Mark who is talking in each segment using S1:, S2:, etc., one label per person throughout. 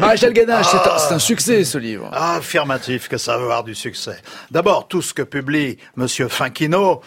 S1: Maréchal Ganache, c'est un succès, ce livre.
S2: Ah, affirmatif que ça va avoir du succès. D'abord, tout ce que publie Monsieur Finquino...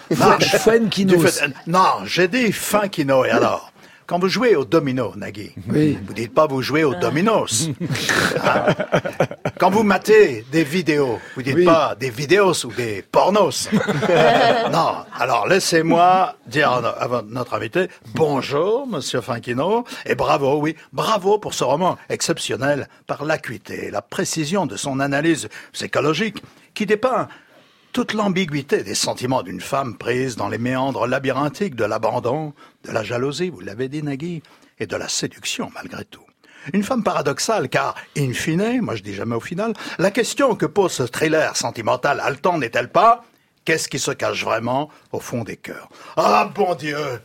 S2: Non, j'ai dit Finquino, et alors? Quand vous jouez au domino, Nagui, vous dites pas vous jouez au dominos. Hein? Quand vous matez des vidéos, vous dites pas des vidéos ou des pornos. Non, alors laissez-moi dire à notre invité, bonjour, Monsieur Finquino, et bravo pour ce roman exceptionnel par l'acuité, la précision de son analyse psychologique qui dépeint toute l'ambiguïté des sentiments d'une femme prise dans les méandres labyrinthiques de l'abandon, de la jalousie, vous l'avez dit Nagui, et de la séduction malgré tout. Une femme paradoxale car, in fine, moi je dis jamais au final, la question que pose ce thriller sentimental haletant n'est-elle pas « Qu'est-ce qui se cache vraiment au fond des cœurs ?» Ah bon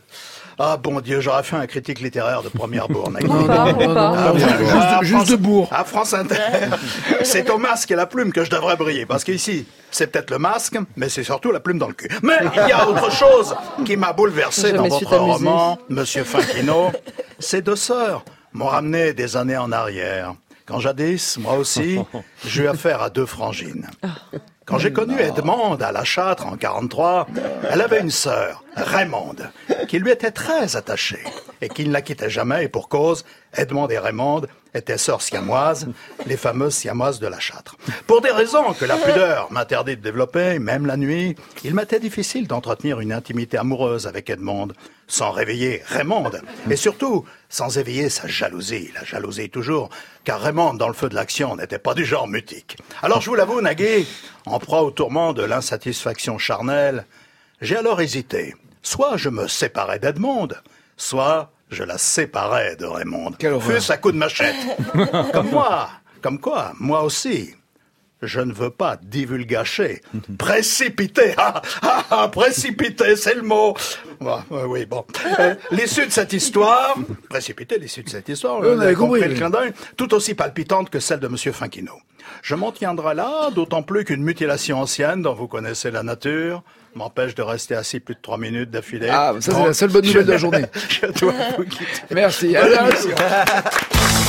S2: Dieu, j'aurais fait un critique littéraire de première bourre.
S1: Juste de bourre.
S2: À France Inter, c'est au masque et la plume que je devrais briller. Parce qu'ici, c'est peut-être le masque, mais c'est surtout la plume dans le cul. Mais il y a autre chose qui m'a bouleversé dans votre roman, Monsieur Finquino. Ces deux sœurs m'ont ramené des années en arrière. Quand jadis, moi aussi, j'ai eu affaire à deux frangines. Quand j'ai connu Edmonde à La Châtre en 43, elle avait une sœur, Raymonde, qui lui était très attachée et qui ne la quittait jamais. Et pour cause, Edmonde et Raymonde étaient sœurs siamoises, les fameuses siamoises de La Châtre. Pour des raisons que la pudeur m'interdit de développer, même la nuit, il m'était difficile d'entretenir une intimité amoureuse avec Edmonde, sans réveiller Raymonde, et surtout sans éveiller sa jalousie. La jalousie toujours, car Raymonde, dans le feu de l'action, n'était pas du genre mutique. Alors je vous l'avoue, Nagui, en proie au tourment de l'insatisfaction charnelle, j'ai alors hésité. Soit je me séparais d'Edmonde, soit je la séparais de Raymonde. Fût-ce à coup de machette. Comme quoi, moi aussi, je ne veux pas divulgacher. Précipiter, précipiter, c'est le mot. Oui, bon. L'issue de cette histoire, on avait compris le clin d'œil, tout aussi palpitante que celle de Monsieur Finquino. Je m'en tiendrai là, d'autant plus qu'une mutilation ancienne, dont vous connaissez la nature, m'empêche de rester assis plus de 3 minutes d'affilée.
S1: Ah, ça c'est la seule bonne nouvelle de la journée.
S2: Je dois vous quitter.
S1: Merci. À la